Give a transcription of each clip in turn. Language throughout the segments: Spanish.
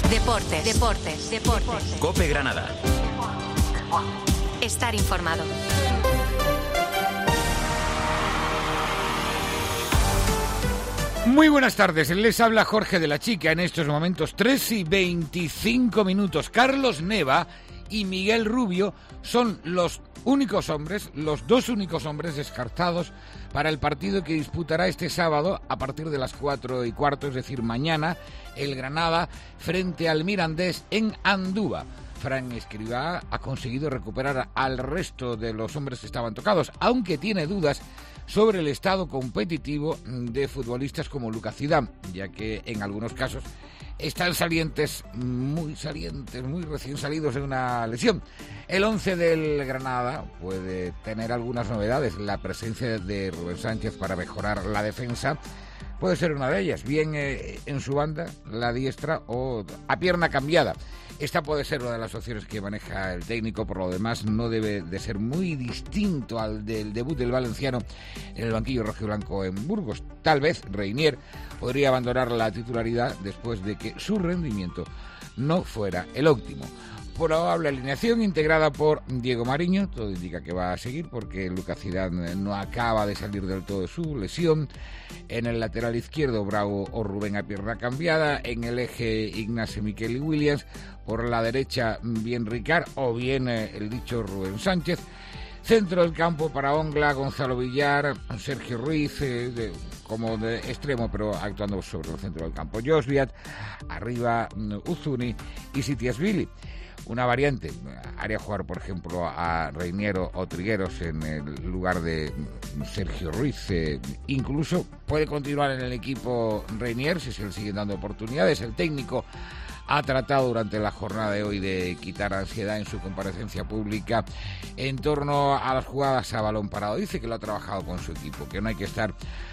Deportes. COPE Granada. Estar informado. Muy buenas tardes, les habla Jorge de la Chica, en estos momentos 3:25. Carlos Neva y Miguel Rubio son los dos únicos hombres descartados para el partido que disputará este sábado a partir de las 4:15, es decir, mañana, el Granada frente al Mirandés en Andúba. Fran Escribá ha conseguido recuperar al resto de los hombres que estaban tocados, aunque tiene dudas sobre el estado competitivo de futbolistas como Lucas Zidane, ya que en algunos casos están muy recién salidos de una lesión. El 11 del Granada puede tener algunas novedades. La presencia de Rubén Sánchez para mejorar la defensa puede ser una de ellas, bien en su banda, la diestra, o a pierna cambiada. Esta puede ser una de las opciones que maneja el técnico. Por lo demás, no debe de ser muy distinto al del debut del valenciano en el banquillo rojiblanco en Burgos. Tal vez Reinier podría abandonar la titularidad después de que su rendimiento no fuera el óptimo. Probable alineación integrada por Diego Mariño, todo indica que va a seguir porque Lucas Zidane no acaba de salir del todo de su lesión. En el lateral izquierdo, Bravo o Rubén a pierna cambiada. En el eje, Ignacio, Miquel y Williams. Por la derecha, bien Ricard o bien el dicho Rubén Sánchez. Centro del campo para Ongla, Gonzalo Villar, Sergio Ruiz, como de extremo, pero actuando sobre el centro del campo. Josviat, arriba Uzuni y Sitiasvili. Una variante, haría jugar, por ejemplo, a Reiniero o Trigueros en el lugar de Sergio Ruiz. Incluso puede continuar en el equipo Reinier si se le siguen dando oportunidades. El técnico ha tratado durante la jornada de hoy de quitar ansiedad en su comparecencia pública en torno a las jugadas a balón parado. Dice que lo ha trabajado con su equipo, que no hay que estar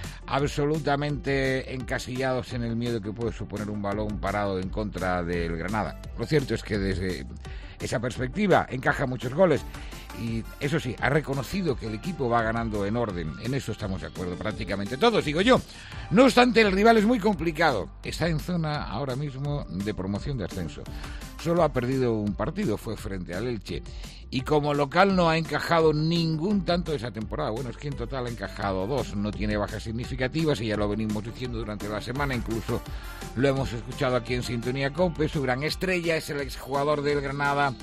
absolutamente encasillados en el miedo que puede suponer un balón parado en contra del Granada. Lo cierto es que desde esa perspectiva encaja muchos goles y eso sí, ha reconocido que el equipo va ganando en orden. En eso estamos de acuerdo prácticamente todos, digo yo. No obstante, el rival es muy complicado. Está en zona ahora mismo de promoción de ascenso. Solo ha perdido un partido, fue frente al Elche. Y como local no ha encajado ningún tanto esa temporada. Bueno, es que en total ha encajado 2. No tiene bajas significativas y ya lo venimos diciendo durante la semana. Incluso lo hemos escuchado aquí en Sintonía COPE. Su gran estrella es el exjugador del Granada.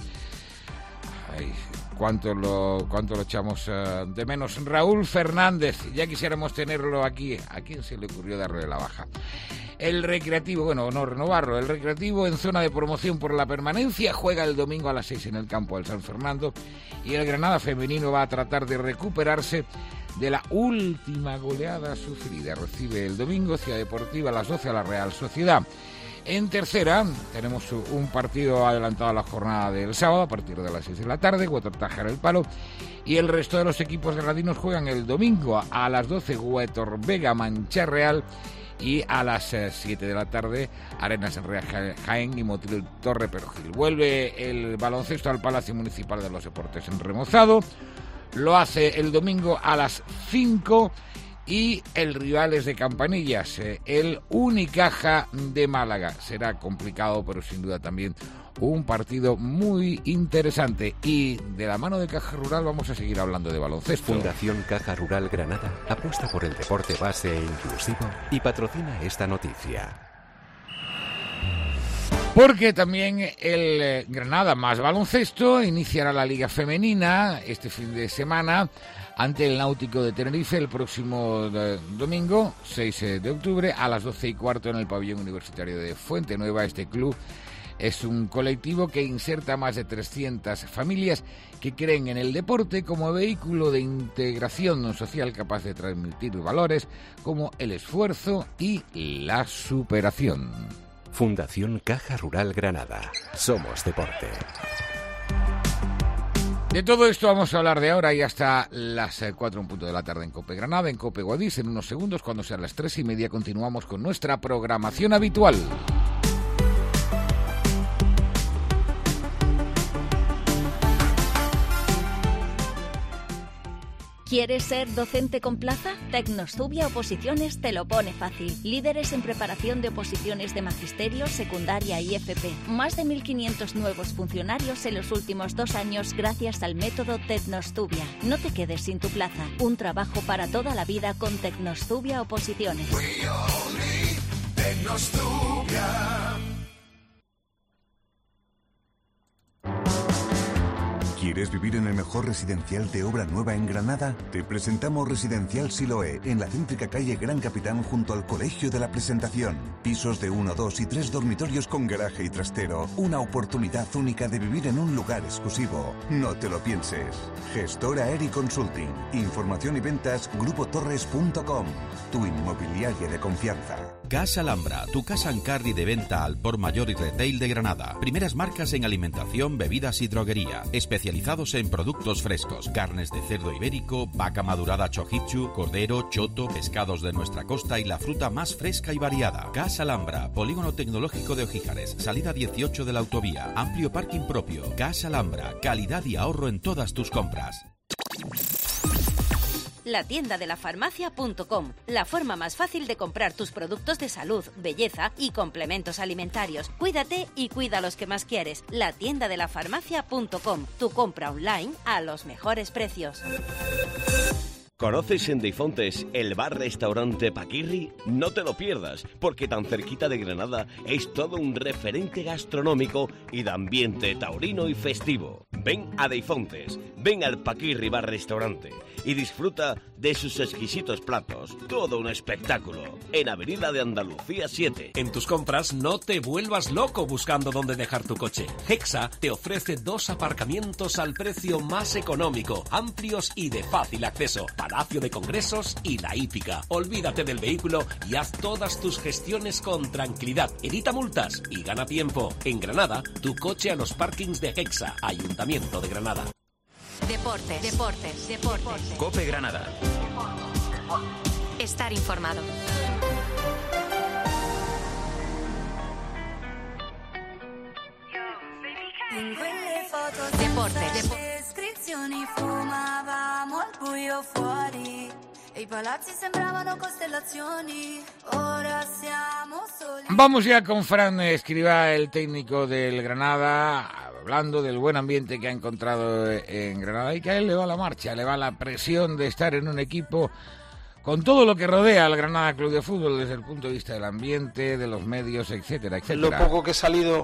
Ay, cuánto lo echamos de menos. Raúl Fernández, ya quisiéramos tenerlo aquí. ¿A quién se le ocurrió darle la baja? El Recreativo, no renovarlo, el Recreativo en zona de promoción por la permanencia juega el domingo a las 6 en el campo del San Fernando y el Granada femenino va a tratar de recuperarse de la última goleada sufrida. Recibe el domingo Ciudad Deportiva a las 12 a la Real Sociedad. En tercera tenemos un partido adelantado a la jornada del sábado a partir de las 6 de la tarde, Huetor-Tájar El Palo, y el resto de los equipos granadinos juegan el domingo a las 12 Huetor Vega Mancha Real y a las 7 de la tarde Arenas Real Jaén y Motril Torre Perojil. Vuelve el baloncesto al Palacio Municipal de los Deportes en Remozado, lo hace el domingo a las 5 y el rival es de Campanillas, el Unicaja de Málaga. Será complicado, pero sin duda también un partido muy interesante. Y de la mano de Caja Rural vamos a seguir hablando de baloncesto. Fundación Caja Rural Granada apuesta por el deporte base e inclusivo y patrocina esta noticia. Porque también el Granada más baloncesto iniciará la Liga Femenina este fin de semana ante el Náutico de Tenerife el próximo domingo, 6 de octubre, a las 12:15 en el pabellón universitario de Fuente Nueva. Este club es un colectivo que inserta más de 300 familias que creen en el deporte como vehículo de integración social capaz de transmitir valores como el esfuerzo y la superación. Fundación Caja Rural Granada. Somos deporte. De todo esto vamos a hablar de ahora y hasta las 4:00 de la tarde en COPE Granada, en COPE Guadix. En unos segundos, cuando sean las 3:30, continuamos con nuestra programación habitual. ¿Quieres ser docente con plaza? Tecnostubia Oposiciones te lo pone fácil. Líderes en preparación de oposiciones de magisterio, secundaria y FP. Más de 1.500 nuevos funcionarios en los últimos 2 años gracias al método Tecnostubia. No te quedes sin tu plaza. Un trabajo para toda la vida con Tecnostubia Oposiciones. Tecnostubia. ¿Quieres vivir en el mejor residencial de obra nueva en Granada? Te presentamos Residencial Siloé, en la céntrica calle Gran Capitán junto al Colegio de la Presentación. Pisos de 1, 2 y 3 dormitorios con garaje y trastero. Una oportunidad única de vivir en un lugar exclusivo. No te lo pienses. Gestora Eri Consulting. Información y ventas grupotorres.com. Tu inmobiliaria de confianza. Casa Alhambra, tu casa en carry de venta al por mayor y retail de Granada. Primeras marcas en alimentación, bebidas y droguería. Especializados en productos frescos, carnes de cerdo ibérico, vaca madurada chojichu, cordero, choto, pescados de nuestra costa y la fruta más fresca y variada. Casa Alhambra, polígono tecnológico de Ojíjares, salida 18 de la autovía, amplio parking propio. Casa Alhambra, calidad y ahorro en todas tus compras. Latiendadelafarmacia.com, la forma más fácil de comprar tus productos de salud, belleza y complementos alimentarios. Cuídate y cuida a los que más quieres. Latiendadelafarmacia.com, tu compra online a los mejores precios. ¿Conoces en Deifontes el bar-restaurante Paquirri? No te lo pierdas, porque tan cerquita de Granada es todo un referente gastronómico y de ambiente taurino y festivo. Ven a Deifontes, ven al Paquirri bar-restaurante y disfruta de sus exquisitos platos. Todo un espectáculo. En Avenida de Andalucía 7. En tus compras no te vuelvas loco buscando dónde dejar tu coche. Hexa te ofrece 2 aparcamientos al precio más económico, amplios y de fácil acceso. Palacio de Congresos y La Hípica. Olvídate del vehículo y haz todas tus gestiones con tranquilidad. Evita multas y gana tiempo. En Granada, tu coche a los parkings de Hexa, Ayuntamiento de Granada. Deportes. COPE Granada. Estar informado. Deportes. Descrizioni fumavamo al buio fuori e I palazzi sembravano costellazioni. Ora siamo soli. Vamos ya con Fran Escribá, el técnico del Granada, hablando del buen ambiente que ha encontrado en Granada y que a él le va la marcha, le va la presión de estar en un equipo con todo lo que rodea al Granada Club de Fútbol desde el punto de vista del ambiente, de los medios, etcétera, etcétera. Lo poco que he salido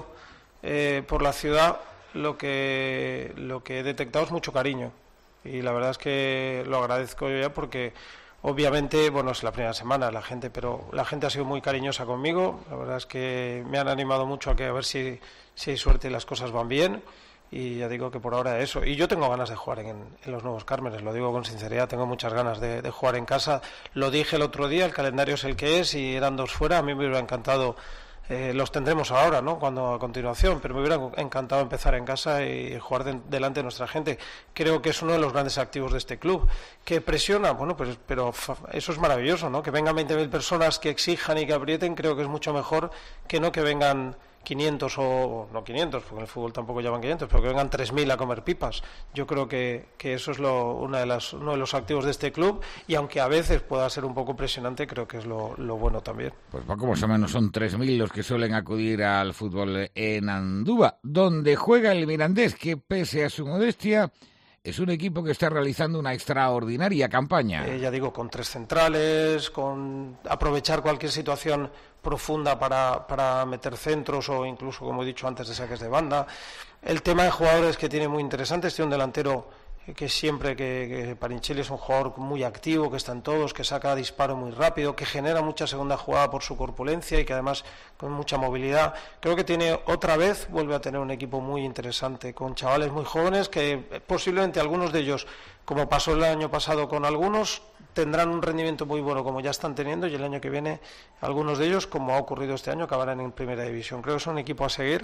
por la ciudad, lo que he detectado es mucho cariño y la verdad es que lo agradezco yo ya porque obviamente, bueno, es la primera semana pero la gente ha sido muy cariñosa conmigo. La verdad es que me han animado mucho a que a ver si hay suerte y las cosas van bien. Y ya digo que por ahora eso. Y yo tengo ganas de jugar en los Nuevos Cármenes, lo digo con sinceridad, tengo muchas ganas de jugar en casa. Lo dije el otro día, el calendario es el que es y eran 2 fuera, a mí me hubiera encantado, los tendremos ahora, ¿no? Cuando a continuación, pero me hubiera encantado empezar en casa y jugar delante de nuestra gente. Creo que es uno de los grandes activos de este club. ¿Que presiona? Bueno, pues pero eso es maravilloso, ¿no? Que vengan 20.000 personas que exijan y que aprieten, creo que es mucho mejor que no que vengan 500 o no 500, porque en el fútbol tampoco llevan 500, pero que vengan 3.000 a comer pipas. Yo creo que eso es uno de los activos de este club, y aunque a veces pueda ser un poco presionante, creo que es lo bueno también. Pues poco más o menos son 3.000 los que suelen acudir al fútbol en Andúba, donde juega el Mirandés, que pese a su modestia es un equipo que está realizando una extraordinaria campaña. Ya digo, con 3 centrales, con aprovechar cualquier situación profunda para meter centros o incluso, como he dicho antes, de saques de banda. El tema de jugadores que tiene muy interesante, tiene un delantero que siempre que Parincelli es un jugador muy activo, que está en todos, que saca disparo muy rápido, que genera mucha segunda jugada por su corpulencia y que además con mucha movilidad. Creo que vuelve a tener un equipo muy interesante, con chavales muy jóvenes que posiblemente algunos de ellos, como pasó el año pasado con algunos, tendrán un rendimiento muy bueno como ya están teniendo, y el año que viene algunos de ellos, como ha ocurrido este año, acabarán en primera división. Creo que es un equipo a seguir,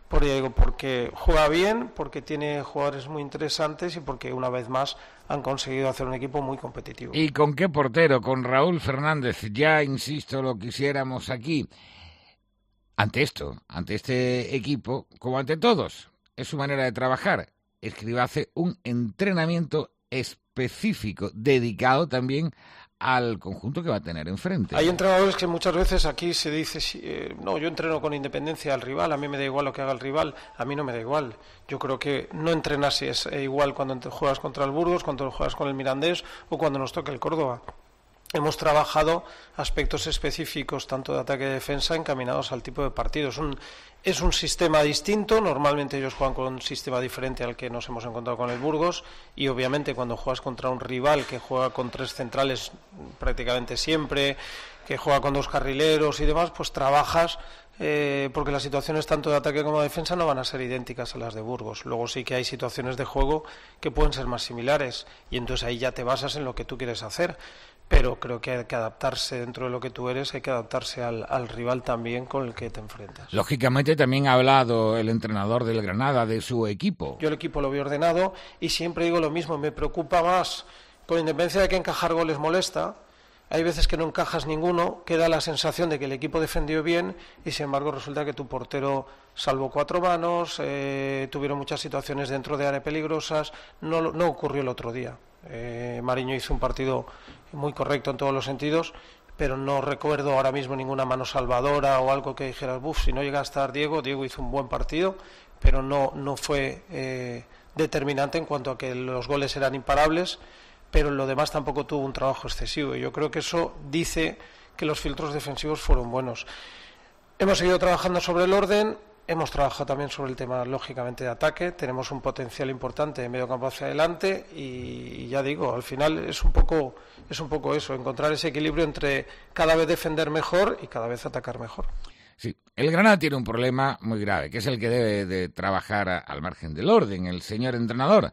porque juega bien, porque tiene jugadores muy interesantes y porque una vez más han conseguido hacer un equipo muy competitivo. ¿Y con qué portero? Con Raúl Fernández. Ya, insisto, lo quisiéramos aquí. Ante este equipo, como ante todos, es su manera de trabajar. Escribá hace un entrenamiento espectacular específico, dedicado también al conjunto que va a tener enfrente. Hay entrenadores que muchas veces aquí se dice, no, yo entreno con independencia al rival, a mí me da igual lo que haga el rival, a mí no me da igual. Yo creo que no entrenas es igual cuando juegas contra el Burgos, cuando juegas con el Mirandés o cuando nos toque el Córdoba. Hemos trabajado aspectos específicos, tanto de ataque y defensa, encaminados al tipo de partido. Es un sistema distinto, normalmente ellos juegan con un sistema diferente al que nos hemos encontrado con el Burgos, y obviamente cuando juegas contra un rival que juega con 3 centrales prácticamente siempre, que juega con 2 carrileros y demás, pues trabajas, porque las situaciones tanto de ataque como de defensa no van a ser idénticas a las de Burgos. Luego sí que hay situaciones de juego que pueden ser más similares, y entonces ahí ya te basas en lo que tú quieres hacer. Pero creo que hay que adaptarse dentro de lo que tú eres, hay que adaptarse al rival también con el que te enfrentas. Lógicamente también ha hablado el entrenador del Granada de su equipo. Yo el equipo lo veo ordenado y siempre digo lo mismo, me preocupa más, con independencia de que encajar goles molesta, hay veces que no encajas ninguno, queda la sensación de que el equipo defendió bien y sin embargo resulta que tu portero salvó 4 manos, tuvieron muchas situaciones dentro de área peligrosas, no ocurrió el otro día. Mariño hizo un partido muy correcto en todos los sentidos, pero no recuerdo ahora mismo ninguna mano salvadora o algo que dijeras, si no llega a estar Diego hizo un buen partido, pero no fue determinante en cuanto a que los goles eran imparables, pero lo demás tampoco tuvo un trabajo excesivo, y yo creo que eso dice que los filtros defensivos fueron buenos. Hemos seguido trabajando sobre el orden. Hemos trabajado también sobre el tema, lógicamente, de ataque. Tenemos un potencial importante de medio campo hacia adelante y ya digo, al final es un poco eso, encontrar ese equilibrio entre cada vez defender mejor y cada vez atacar mejor. Sí, el Granada tiene un problema muy grave, que es el que debe de trabajar al margen del orden, el señor entrenador,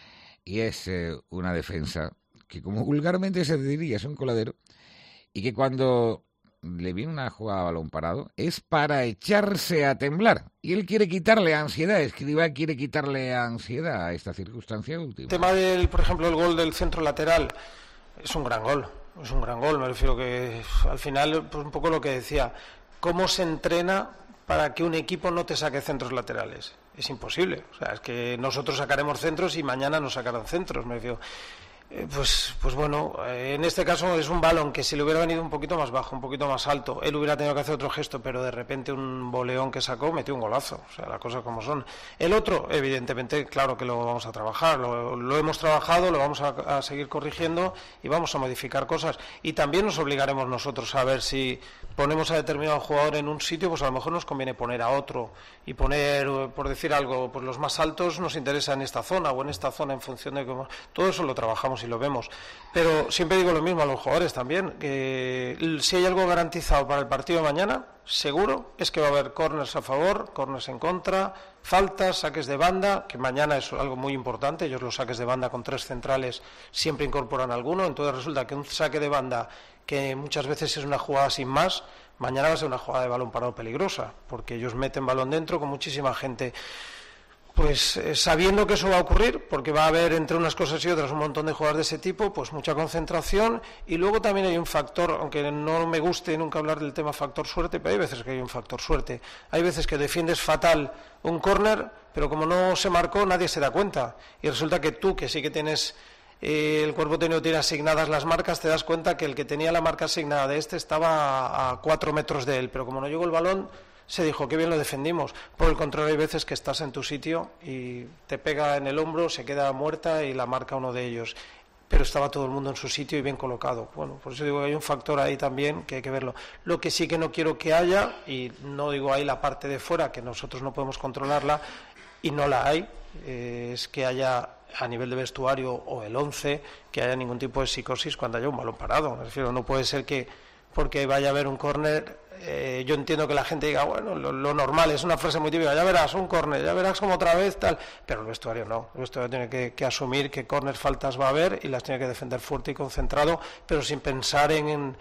y es una defensa que, como vulgarmente se diría, es un coladero, y que cuando le viene una jugada a balón parado, es para echarse a temblar. Y él quiere quitarle ansiedad, Escribá quiere quitarle ansiedad a esta circunstancia última. El tema del, por ejemplo, el gol del centro lateral, es un gran gol, me refiero que al final, pues un poco lo que decía, ¿cómo se entrena para que un equipo no te saque centros laterales? Es imposible, o sea, es que nosotros sacaremos centros y mañana nos sacarán centros, me refiero. Pues bueno, en este caso es un balón que si le hubiera venido un poquito más bajo, un poquito más alto, él hubiera tenido que hacer otro gesto, pero de repente un voleón que sacó metió un golazo, o sea, las cosas como son. El otro, evidentemente, claro que lo vamos a trabajar, lo hemos trabajado, lo vamos a seguir corrigiendo y vamos a modificar cosas. Y también nos obligaremos nosotros a ver si ponemos a determinado jugador en un sitio, pues a lo mejor nos conviene poner a otro y poner, por decir algo, pues los más altos nos interesa en esta zona o en esta zona en función de cómo. Todo eso lo trabajamos y lo vemos, pero siempre digo lo mismo a los jugadores también, que si hay algo garantizado para el partido de mañana, seguro es que va a haber corners a favor, corners en contra, faltas, saques de banda, que mañana es algo muy importante. Ellos los saques de banda con 3 centrales siempre incorporan alguno, entonces resulta que un saque de banda que muchas veces es una jugada sin más, mañana va a ser una jugada de balón parado peligrosa, porque ellos meten balón dentro con muchísima gente. Pues sabiendo que eso va a ocurrir, porque va a haber entre unas cosas y otras un montón de jugadas de ese tipo, pues mucha concentración. Y luego también hay un factor, aunque no me guste nunca hablar del tema factor suerte, pero hay veces que hay un factor suerte. Hay veces que defiendes fatal un córner, pero como no se marcó nadie se da cuenta. Y resulta que tú, que sí que tienes el cuerpo técnico tiene asignadas las marcas, te das cuenta que el que tenía la marca asignada de este estaba a 4 metros de él, pero como no llegó el balón, se dijo, qué bien lo defendimos. Por el contrario, hay veces que estás en tu sitio y te pega en el hombro, se queda muerta y la marca uno de ellos. Pero estaba todo el mundo en su sitio y bien colocado. Bueno, por eso digo que hay un factor ahí también que hay que verlo. Lo que sí que no quiero que haya, y no digo ahí la parte de fuera, que nosotros no podemos controlarla, y no la hay, es que haya a nivel de vestuario o el 11, que haya ningún tipo de psicosis cuando haya un balón parado. Me refiero, no puede ser que porque vaya a haber un córner, yo entiendo que la gente diga, bueno, lo normal, es una frase muy típica, ya verás un córner, ya verás como otra vez tal, pero el vestuario no, el vestuario tiene que asumir que córner faltas va a haber y las tiene que defender fuerte y concentrado, pero sin pensar en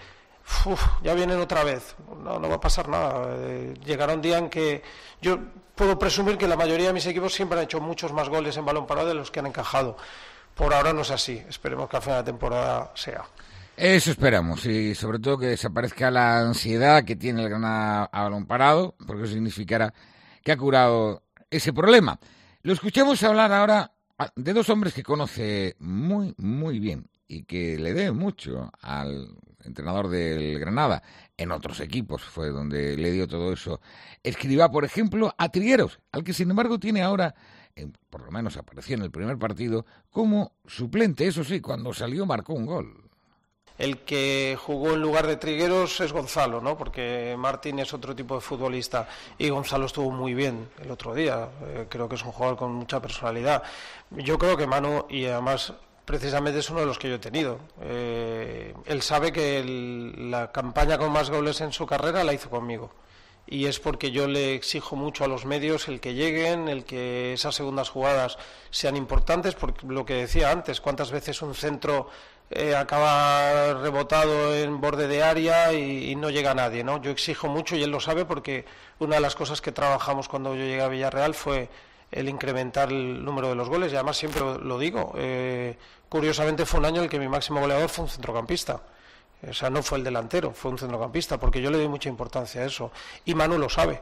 ya vienen otra vez, no va a pasar nada. Llegará un día en que yo puedo presumir que la mayoría de mis equipos siempre han hecho muchos más goles en balón parado de los que han encajado. Por ahora no es así, esperemos que al final de temporada sea. Eso esperamos, y sobre todo que desaparezca la ansiedad que tiene el Granada a balón parado, porque eso significará que ha curado ese problema. Lo escuchamos hablar ahora de dos hombres que conoce muy, muy bien y que le debe mucho al entrenador del Granada. En otros equipos fue donde le dio todo eso. Escribá, por ejemplo, a Trigueros, al que sin embargo tiene ahora, por lo menos apareció en el primer partido, como suplente. Eso sí, cuando salió marcó un gol. El que jugó en lugar de Trigueros es Gonzalo, ¿no? Porque Martín es otro tipo de futbolista y Gonzalo estuvo muy bien el otro día. Creo que es un jugador con mucha personalidad. Yo creo que Manu, y además precisamente es uno de los que yo he tenido. Él sabe que la campaña con más goles en su carrera la hizo conmigo. Y es porque yo le exijo mucho a los medios el que lleguen, el que esas segundas jugadas sean importantes, porque lo que decía antes, cuántas veces un centro acaba rebotado en borde de área y no llega a nadie, ¿no? Yo exijo mucho y él lo sabe, porque una de las cosas que trabajamos cuando yo llegué a Villarreal fue el incrementar el número de los goles, y además siempre lo digo, curiosamente fue un año en el que mi máximo goleador fue un centrocampista. O sea, no fue el delantero, fue un centrocampista, porque yo le doy mucha importancia a eso. Y Manu lo sabe.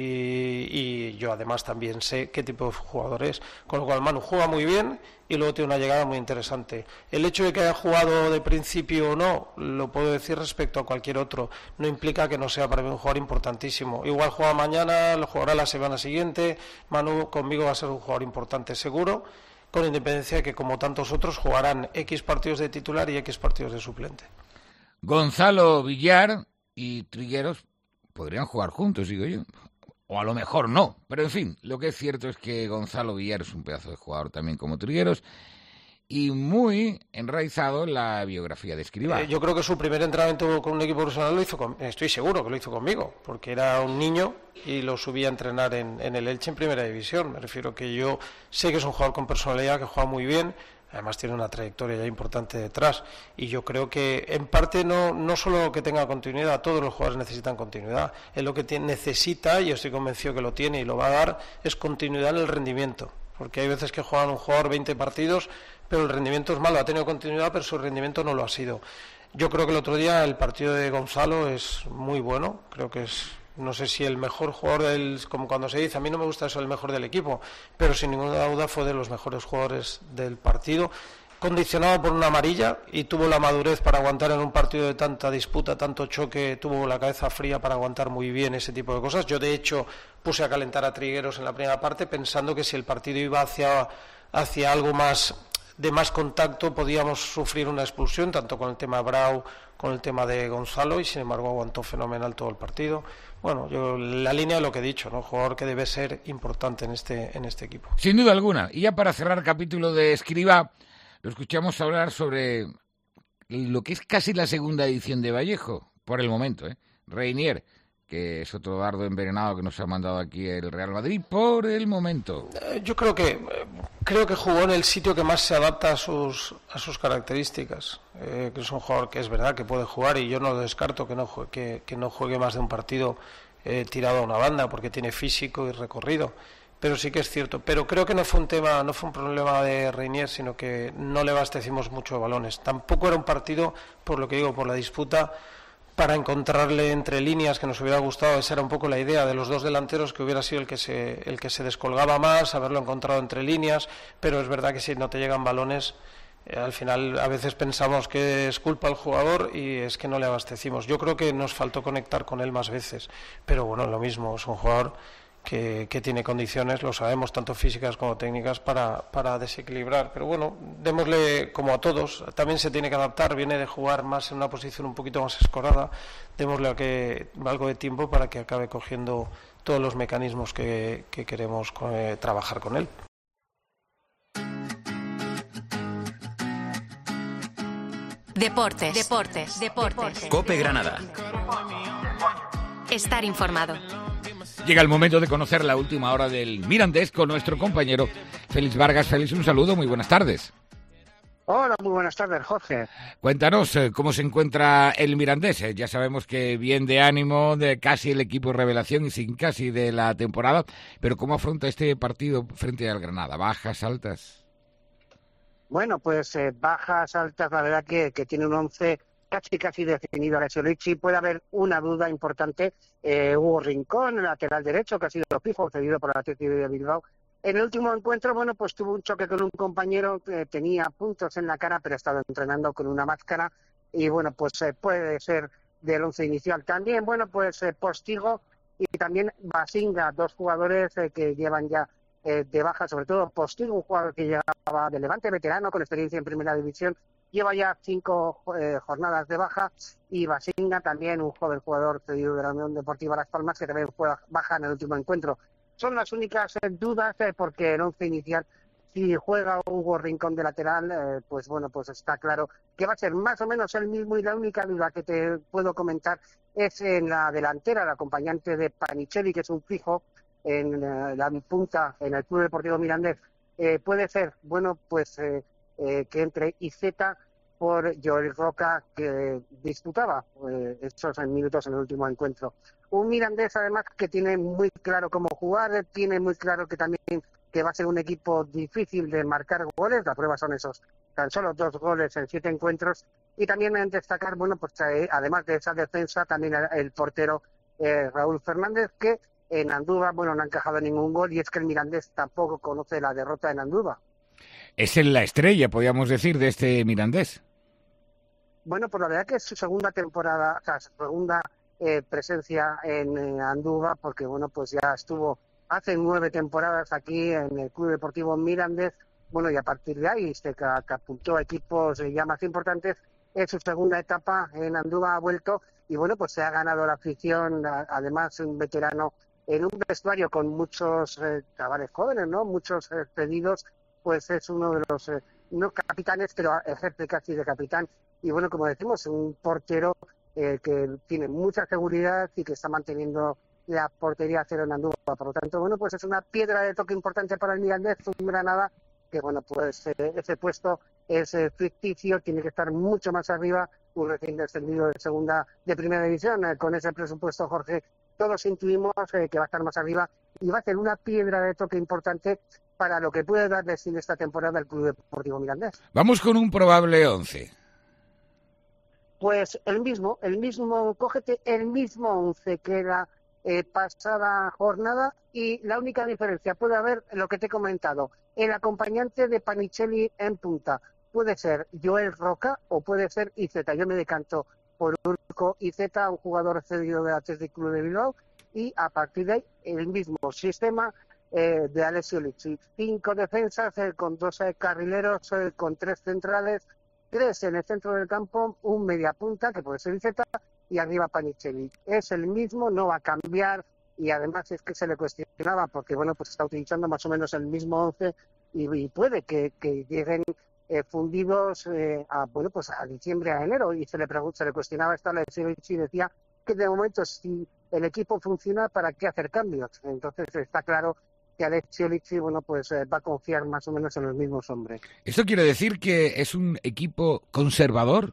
Y yo además también sé qué tipo de jugador es. Con lo cual Manu juega muy bien y luego tiene una llegada muy interesante. El hecho de que haya jugado de principio o no, lo puedo decir respecto a cualquier otro. No implica que no sea para mí un jugador importantísimo. Igual juega mañana, lo jugará la semana siguiente. Manu conmigo va a ser un jugador importante seguro, con independencia de que, como tantos otros, jugarán X partidos de titular y X partidos de suplente. Gonzalo Villar y Trigueros podrían jugar juntos, digo yo. O a lo mejor no. Pero en fin, lo que es cierto es que Gonzalo Villar es un pedazo de jugador también como Trigueros y muy enraizado en la biografía de Escribá. Yo creo que su primer entrenamiento con un equipo profesional lo hizo estoy seguro que lo hizo conmigo, porque era un niño y lo subí a entrenar en el Elche en Primera División. Me refiero que yo sé que es un jugador con personalidad, que juega muy bien. Además tiene una trayectoria ya importante detrás, y yo creo que en parte no solo que tenga continuidad, todos los jugadores necesitan continuidad. Es lo que necesita, y estoy convencido que lo tiene y lo va a dar, es continuidad en el rendimiento, porque hay veces que juegan un jugador 20 partidos, pero el rendimiento es malo. Ha tenido continuidad, pero su rendimiento no lo ha sido. Yo creo que el otro día el partido de Gonzalo es muy bueno, creo que es, no sé si el mejor jugador como cuando se dice, a mí no me gusta eso, el mejor del equipo, pero sin ninguna duda fue de los mejores jugadores del partido, condicionado por una amarilla, y tuvo la madurez para aguantar en un partido de tanta disputa, tanto choque, tuvo la cabeza fría para aguantar muy bien ese tipo de cosas. Yo de hecho puse a calentar a Trigueros en la primera parte, pensando que si el partido iba hacia algo más de más contacto podíamos sufrir una expulsión, tanto con el tema Brau, con el tema de Gonzalo, y sin embargo aguantó fenomenal todo el partido. Bueno, yo la línea de lo que he dicho, ¿no? Jugador que debe ser importante en este equipo. Sin duda alguna. Y ya para cerrar el capítulo de Escribá, lo escuchamos hablar sobre lo que es casi la segunda edición de Vallejo, por el momento, Reinier, que es otro dardo envenenado que nos ha mandado aquí el Real Madrid por el momento. Yo creo que jugó en el sitio que más se adapta a sus características, que es un jugador que es verdad que puede jugar, y yo no lo descarto que no juegue más de un partido tirado a una banda, porque tiene físico y recorrido, pero sí que es cierto. Pero creo que no fue un problema de Reinier, sino que no le abastecimos mucho balones. Tampoco era un partido, por lo que digo, por la disputa, para encontrarle entre líneas, que nos hubiera gustado. Esa era un poco la idea de los dos delanteros, que hubiera sido el que se descolgaba más, haberlo encontrado entre líneas, pero es verdad que si no te llegan balones, al final a veces pensamos que es culpa del jugador y es que no le abastecimos. Yo creo que nos faltó conectar con él más veces, pero bueno, lo mismo, es un jugador que tiene condiciones, lo sabemos, tanto físicas como técnicas, para desequilibrar. Pero bueno, démosle, como a todos, también se tiene que adaptar, viene de jugar más en una posición un poquito más escorada, démosle algo de tiempo para que acabe cogiendo todos los mecanismos que queremos trabajar con él. Deportes. COPE Granada. Estar informado. Llega el momento de conocer la última hora del Mirandés con nuestro compañero Félix Vargas. Félix, un saludo, muy buenas tardes. Hola, muy buenas tardes, Jorge. Cuéntanos cómo se encuentra el Mirandés. Ya sabemos que bien de ánimo, de casi el equipo revelación y sin casi de la temporada, pero ¿cómo afronta este partido frente al Granada? ¿Bajas, altas? Bueno, pues bajas, altas, la verdad que tiene un 11 casi definido. Alessio puede haber una duda importante. Hugo Rincón, el lateral derecho, que ha sido fijo, cedido por el Athletic de Bilbao, En el último encuentro, bueno, pues tuvo un choque con un compañero que tenía puntos en la cara, pero ha estado entrenando con una máscara y, bueno, pues puede ser del once inicial. También, bueno, pues Postigo y también Basinga, dos jugadores que llevan ya de baja, sobre todo Postigo, un jugador que llegaba de Levante, veterano, con experiencia en primera división, lleva ya 5 jornadas de baja, y Basinga también, un joven jugador cedido de la Unión Deportiva Las Palmas, que también juega baja en el último encuentro. Son las únicas dudas, porque el once inicial, si juega Hugo Rincón de lateral, pues bueno, pues está claro que va a ser más o menos el mismo, y la única duda que te puedo comentar es en la delantera, el acompañante de Panichelli, que es un fijo en la punta en el Club Deportivo Mirandés. Puede ser, bueno, pues que entre Iceta por Joel Roca, que disputaba esos minutos en el último encuentro. Un Mirandés, además, que tiene muy claro cómo jugar, tiene muy claro que también que va a ser un equipo difícil de marcar goles. La prueba son esos tan solo 2 goles en 7 encuentros. Y también destacar, bueno, pues además de esa defensa, también el portero Raúl Fernández, que en Andúba, bueno, no ha encajado ningún gol, y es que el Mirandés tampoco conoce la derrota en Andúba. Es la estrella, podríamos decir, de este Mirandés. Bueno, pues la verdad que es su segunda temporada, o sea, su segunda presencia en Andúba, porque bueno, pues ya estuvo hace 9 temporadas aquí en el Club Deportivo Mirandés, bueno, y a partir de ahí se apuntó a equipos ya más importantes. En su segunda etapa en Andúba ha vuelto, y bueno, pues se ha ganado la afición, además un veterano en un vestuario con muchos chavales jóvenes, ¿no? Muchos pedidos, pues es uno de los, no capitanes, pero ejerce casi de capitán. Y bueno, como decimos, un portero que tiene mucha seguridad y que está manteniendo la portería a cero en Andúba. Por lo tanto, bueno, pues es una piedra de toque importante para el Mirandés, un Granada que, bueno, pues ese puesto es ficticio, tiene que estar mucho más arriba, un recién descendido de primera división, con ese presupuesto, Jorge, todos intuimos que va a estar más arriba, y va a ser una piedra de toque importante para lo que puede dar de sí esta temporada el Club Deportivo Mirandés. Vamos con un probable 11. Pues cógete el mismo 11 que la pasada jornada, y la única diferencia puede haber lo que te he comentado, el acompañante de Panichelli en punta. Puede ser Joel Roca o puede ser Iceta. Yo me decanto por Urco Iceta, un jugador cedido del Athletic Club de Bilbao, y a partir de ahí el mismo sistema de Alessio Lizzi. 5 defensas con 2 carrileros, con 3 centrales, 3 en el centro del campo, un mediapunta que puede ser Iceta, y arriba Panichelli. Es el mismo, no va a cambiar, y además es que se le cuestionaba porque, bueno, pues está utilizando más o menos el mismo 11, y puede que lleguen fundidos bueno, pues a diciembre, a enero, y se le cuestionaba esta lesión, y decía que de momento, si el equipo funciona, ¿para qué hacer cambios? Entonces está claro que Alessio Lizzi, bueno, pues va a confiar más o menos en los mismos hombres. ¿Esto quiere decir que es un equipo conservador?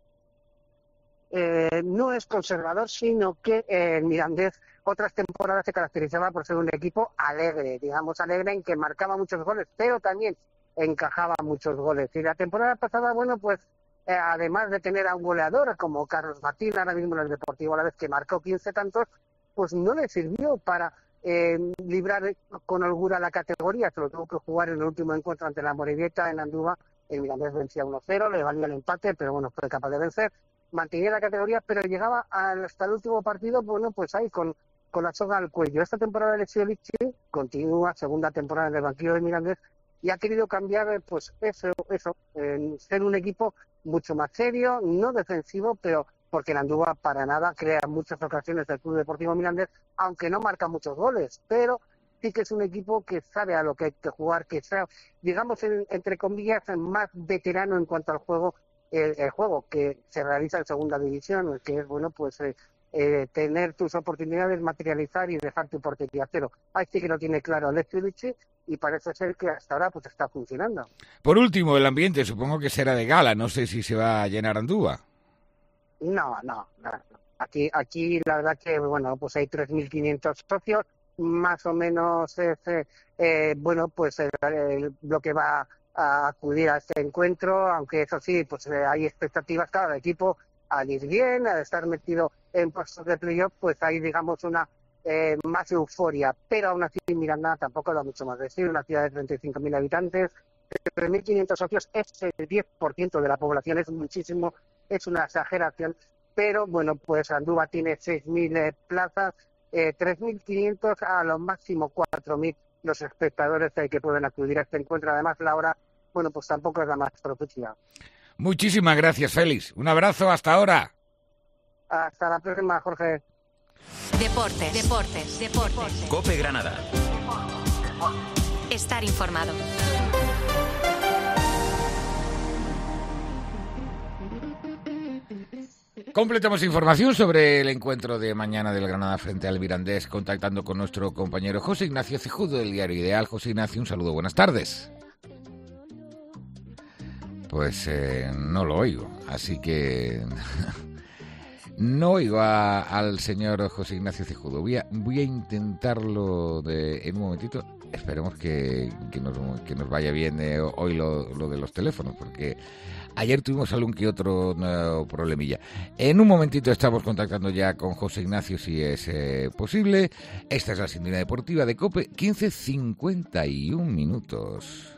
No es conservador, sino que el Mirandés otras temporadas se caracterizaba por ser un equipo alegre, digamos alegre, en que marcaba muchos goles, pero también encajaba muchos goles. Y la temporada pasada, bueno, pues además de tener a un goleador como Carlos Martín, ahora mismo en el Deportivo Alavés, que marcó 15 tantos, pues no le sirvió para librar con holgura la categoría. Se lo tuvo que jugar en el último encuentro ante la Morevieta en Andúba. El Mirandés vencía 1-0, le valía el empate, pero bueno, fue capaz de vencer. Mantenía la categoría, pero llegaba hasta el último partido, bueno, pues ahí con la soga al cuello. Esta temporada de Alessio Lizzi continúa, segunda temporada en el banquillo de Mirandés, y ha querido cambiar, pues eso, ser un equipo mucho más serio, no defensivo, pero porque en Andúba para nada crea muchas ocasiones del Club Deportivo Mirandés, aunque no marca muchos goles, pero sí que es un equipo que sabe a lo que hay que jugar, que sea, digamos, entre comillas, más veterano en cuanto al juego, el juego que se realiza en segunda división, que es, bueno, pues tener tus oportunidades, materializar y dejar tu portería a cero. Ahí sí que lo tiene claro Alessio Lizzi, y parece ser que hasta ahora pues está funcionando. Por último, el ambiente supongo que será de gala, no sé si se va a llenar Andúba. No. Aquí la verdad que, bueno, pues hay 3.500 socios, más o menos es, bueno, pues lo que va a acudir a este encuentro, aunque eso sí, pues hay expectativas, claro, el equipo al ir bien, al estar metido en puestos de playoff, pues hay, digamos, una más euforia, pero aún así Miranda tampoco da mucho más decir, una ciudad de 35.000 habitantes, 3.500 socios, es el 10% de la población, es muchísimo, es una exageración, pero bueno, pues Andúba tiene 6.000 plazas, 3.500 a lo máximo 4.000 los espectadores que pueden acudir a este encuentro. Además, la hora, bueno, pues tampoco es la más propicia. Muchísimas gracias, Félix. Un abrazo, hasta ahora. Hasta la próxima, Jorge. Deportes. COPE Granada. Estar informado. Completamos información sobre el encuentro de mañana del Granada frente al Mirandés, contactando con nuestro compañero José Ignacio Cejudo del diario Ideal. José Ignacio, un saludo, buenas tardes. Pues no lo oigo, así que no oigo al señor José Ignacio Cejudo. Voy a intentarlo en un momentito. Esperemos que nos vaya bien hoy lo de los teléfonos, porque ayer tuvimos algún que otro problemilla. En un momentito estamos contactando ya con José Ignacio, si es posible. Esta es la sintonía deportiva de COPE, 15:51 minutos.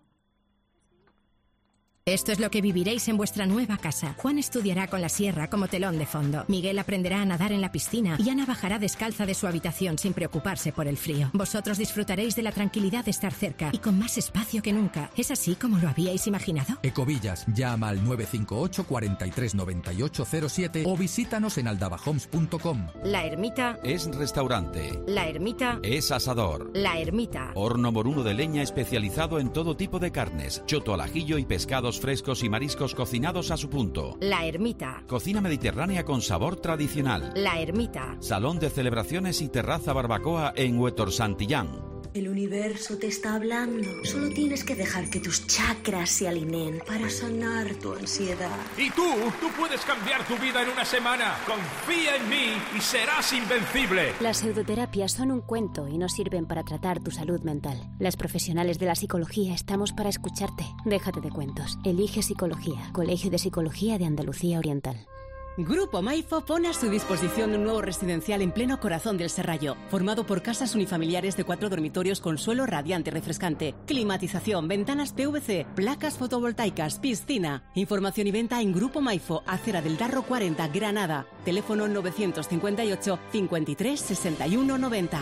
Esto es lo que viviréis en vuestra nueva casa. Juan estudiará con la sierra como telón de fondo. Miguel aprenderá a nadar en la piscina y Ana bajará descalza de su habitación sin preocuparse por el frío. Vosotros disfrutaréis de la tranquilidad de estar cerca y con más espacio que nunca. ¿Es así como lo habíais imaginado? Ecovillas, llama al 958 43 98 07 o visítanos en aldabahomes.com. La Ermita es restaurante. La Ermita es asador. La Ermita. Horno moruno de leña especializado en todo tipo de carnes, choto al ajillo y pescados frescos y mariscos cocinados a su punto. La Ermita. Cocina mediterránea con sabor tradicional. La Ermita. Salón de celebraciones y terraza barbacoa en Huetor Santillán. El universo te está hablando. Solo tienes que dejar que tus chakras se alineen para sanar tu ansiedad. Y tú puedes cambiar tu vida en una semana. Confía en mí y serás invencible. Las pseudoterapias son un cuento y no sirven para tratar tu salud mental. Las profesionales de la psicología estamos para escucharte. Déjate de cuentos. Elige Psicología. Colegio de Psicología de Andalucía Oriental. Grupo Maifo pone a su disposición un nuevo residencial en pleno corazón del Serrallo, formado por casas unifamiliares de 4 dormitorios con suelo radiante y refrescante, climatización, ventanas PVC, placas fotovoltaicas, piscina. Información y venta en Grupo Maifo, Acera del Darro 40, Granada. Teléfono 958 53 61 90.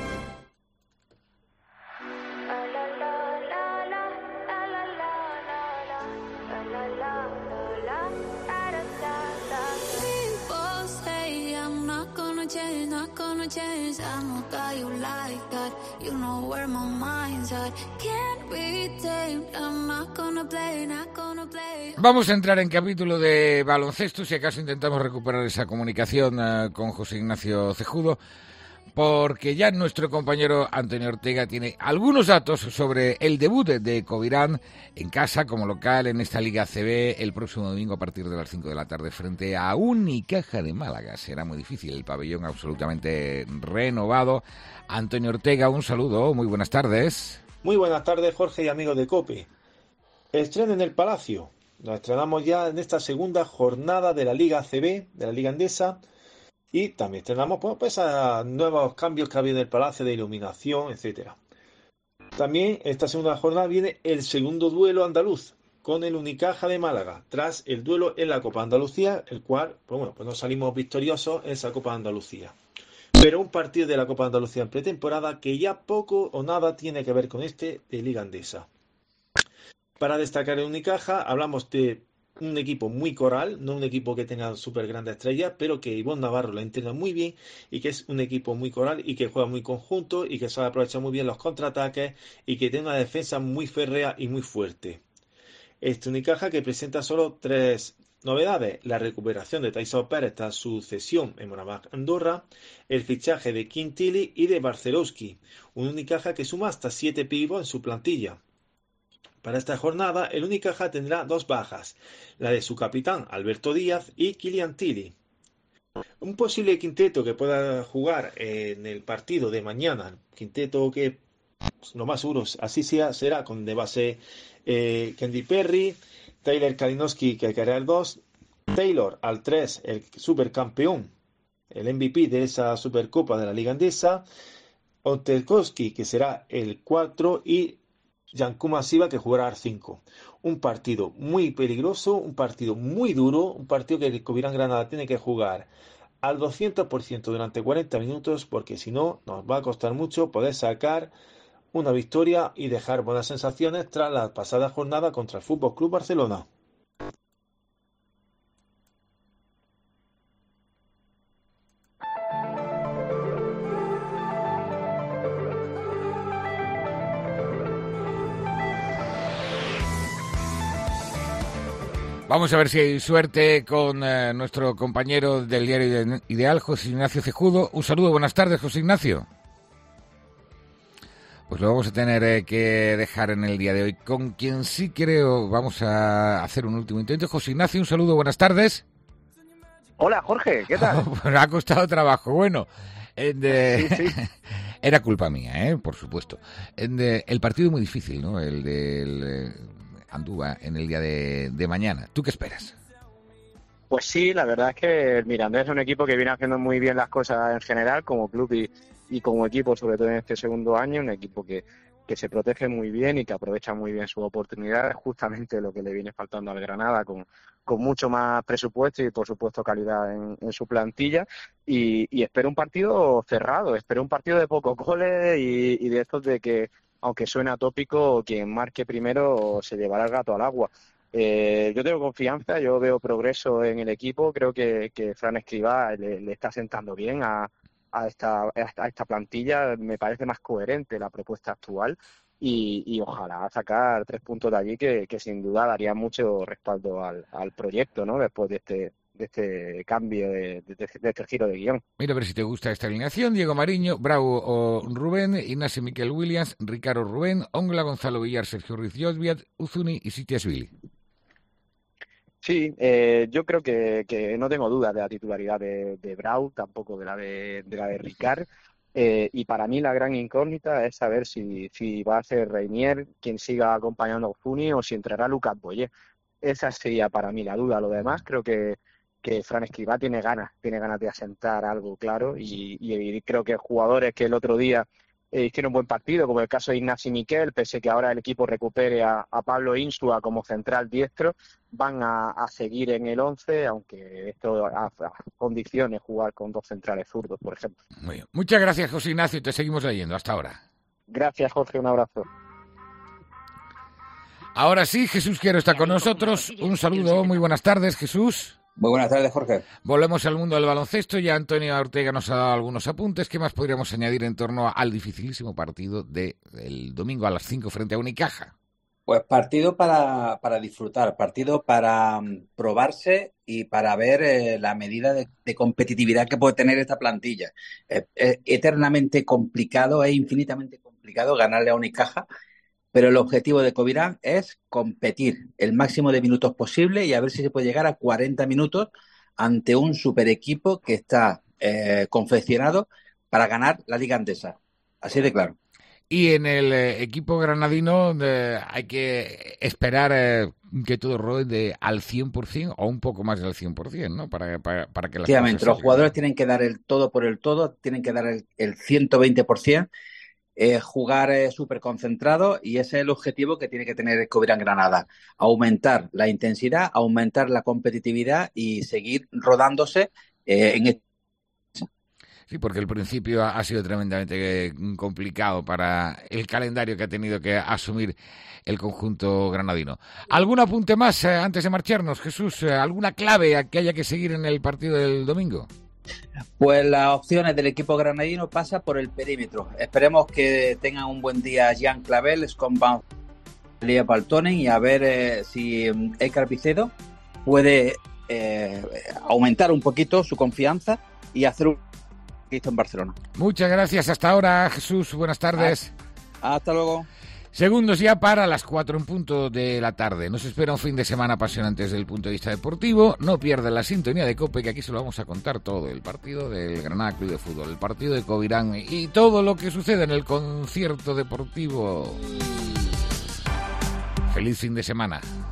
Vamos a entrar en capítulo de baloncesto, si acaso intentamos recuperar esa comunicación con José Ignacio Cejudo, porque ya nuestro compañero Antonio Ortega tiene algunos datos sobre el debut de Covirán en casa como local en esta Liga ACB el próximo domingo a partir de las 5 de la tarde frente a Unicaja de Málaga. Será muy difícil, el pabellón absolutamente renovado. Antonio Ortega, un saludo, muy buenas tardes. Muy buenas tardes, Jorge y amigos de COPE. Estreno en el Palacio. Nos estrenamos ya en esta segunda jornada de la Liga ACB, de la Liga Endesa. Y también estrenamos pues a nuevos cambios que ha habido en el Palacio de iluminación, etcétera. También esta segunda jornada viene el segundo duelo andaluz con el Unicaja de Málaga, tras el duelo en la Copa Andalucía, el cual pues nos salimos victoriosos en esa Copa Andalucía. Pero un partido de la Copa Andalucía en pretemporada que ya poco o nada tiene que ver con este de Liga Endesa. Para destacar el Unicaja, hablamos de un equipo muy coral, no un equipo que tenga súper grandes estrellas, pero que Ivonne Navarro lo entrena muy bien y que es un equipo muy coral y que juega muy conjunto y que sabe aprovechar muy bien los contraataques y que tiene una defensa muy férrea y muy fuerte. Este Unicaja que presenta solo 3 novedades: la recuperación de Taisao Pérez tras su cesión en Moraván Andorra, el fichaje de Quintili y de Barcelowski, un Unicaja que suma hasta 7 pibos en su plantilla. Para esta jornada, el Unicaja tendrá 2 bajas, la de su capitán Alberto Díaz y Kylian Tilly. Un posible quinteto que pueda jugar en el partido de mañana, quinteto que lo más seguro así sea, será con de base Kendi Perry, Taylor Kalinowski que hará el 2, Taylor al 3, el supercampeón el MVP de esa Supercopa de la Liga Endesa, Otelkowski, que será el 4, y Jankuma Siva, que jugará al 5. Un partido muy peligroso, un partido muy duro, un partido que el Covirán Granada tiene que jugar al 200% durante 40 minutos, porque si no, nos va a costar mucho poder sacar una victoria y dejar buenas sensaciones tras la pasada jornada contra el Fútbol Club Barcelona. Vamos a ver si hay suerte con nuestro compañero del diario Ideal, José Ignacio Cejudo. Un saludo, buenas tardes, José Ignacio. Pues lo vamos a tener que dejar en el día de hoy. Con quien sí creo vamos a hacer un último intento. José Ignacio, un saludo, buenas tardes. Hola, Jorge, ¿qué tal? Pues ha costado trabajo. Bueno, sí. Era culpa mía, por supuesto. El partido es muy difícil, ¿no? El del Andúa en el día de mañana. ¿Tú qué esperas? Pues sí, la verdad es que el Mirandés es un equipo que viene haciendo muy bien las cosas en general, como club y como equipo, sobre todo en este segundo año, un equipo que se protege muy bien y que aprovecha muy bien sus oportunidades, justamente lo que le viene faltando al Granada, con mucho más presupuesto y, por supuesto, calidad en su plantilla. Y espero un partido cerrado, espero un partido de pocos goles y de estos de que, aunque suene atópico, quien marque primero se llevará el gato al agua. Yo tengo confianza, yo veo progreso en el equipo, creo que Fran Escribá le está sentando bien a esta plantilla, me parece más coherente la propuesta actual y ojalá sacar 3 puntos de allí que sin duda daría mucho respaldo al proyecto, ¿no? Después de este cambio, de este giro de guión. Mira a ver si te gusta esta alineación: Diego Mariño, Bravo o Rubén, Ignacio Miquel Williams, Ricardo Rubén, Ongla, Gonzalo Villar, Sergio Ruiz Llosbiat, Uzuni y Sitiasvili. Sí, yo creo que no tengo dudas de la titularidad de Brau, tampoco de la de Ricard, y para mí la gran incógnita es saber si va a ser Reinier quien siga acompañando a Uzuni o si entrará Lucas Boyer. Esa sería para mí la duda. Lo demás creo que Fran Escribá tiene ganas de asentar algo claro y creo que jugadores que el otro día hicieron un buen partido, como el caso de Ignacio Miquel, pese que ahora el equipo recupere a Pablo Insua como central diestro, van a seguir en el 11, aunque esto condicione jugar con 2 centrales zurdos, por ejemplo. Muy bien. Muchas gracias, José Ignacio, te seguimos leyendo. Hasta ahora. Gracias, Jorge, un abrazo. Ahora sí, Jesús Quiero está con nosotros. Un saludo, muy buenas tardes, Jesús. Muy buenas tardes, Jorge. Volvemos al mundo del baloncesto. Ya Antonio Ortega nos ha dado algunos apuntes. ¿Qué más podríamos añadir en torno al dificilísimo partido del domingo a las 5 frente a Unicaja? Pues partido para disfrutar, partido para probarse y para ver la medida de competitividad que puede tener esta plantilla. Es eternamente complicado, es infinitamente complicado ganarle a Unicaja, pero el objetivo de Covirán es competir el máximo de minutos posible y a ver si se puede llegar a 40 minutos ante un super equipo que está confeccionado para ganar la Liga Endesa. Así de claro. Y en el equipo granadino hay que esperar que todo ruede al 100% o un poco más del 100%, ¿no? Para que las cosas los jugadores tienen que dar el todo por el todo, tienen que dar el 120%. Jugar súper concentrado y ese es el objetivo que tiene que tener el Covirán Granada: aumentar la intensidad, aumentar la competitividad y seguir rodándose en este. Sí, porque el principio ha sido tremendamente complicado para el calendario que ha tenido que asumir el conjunto granadino. ¿Algún apunte más antes de marcharnos, Jesús? ¿Alguna clave que haya que seguir en el partido del domingo? Pues las opciones del equipo granadino pasa por el perímetro. Esperemos que tengan un buen día Jean Clavel, Scott Lea Baltonen y a ver si Ekar Vicedo puede aumentar un poquito su confianza y hacer un poquito en Barcelona. Muchas gracias. Hasta ahora, Jesús. Buenas tardes. Hasta luego. Segundos ya para las 4 en punto de la tarde. Nos espera un fin de semana apasionante desde el punto de vista deportivo. No pierdan la sintonía de COPE, que aquí se lo vamos a contar todo. El partido del Granada Club de Fútbol, el partido de Covirán y todo lo que sucede en el concierto deportivo. Feliz fin de semana.